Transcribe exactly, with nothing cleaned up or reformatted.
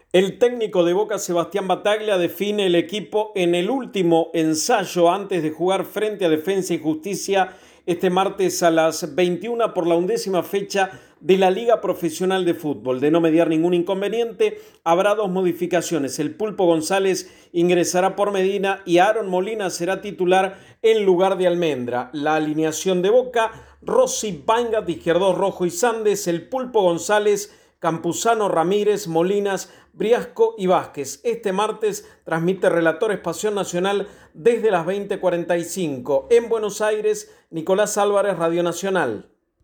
El técnico de Boca, Sebastián Bataglia, define el equipo en el último ensayo antes de jugar frente a Defensa y Justicia este martes a las veintiuna por la undécima fecha de la Liga Profesional de Fútbol. De no mediar ningún inconveniente, habrá dos modificaciones. El Pulpo González ingresará por Medina y Aaron Molina será titular en lugar de Almendra. La alineación de Boca: Rossi, Baingat, Izquierdos, Rojo y Sandes, el Pulpo González, Campuzano, Ramírez, Molinas, Briasco y Vázquez. Este martes transmite Relatores Pasión Nacional desde las veinte cuarenta y cinco. En Buenos Aires, Nicolás Álvarez, Radio Nacional.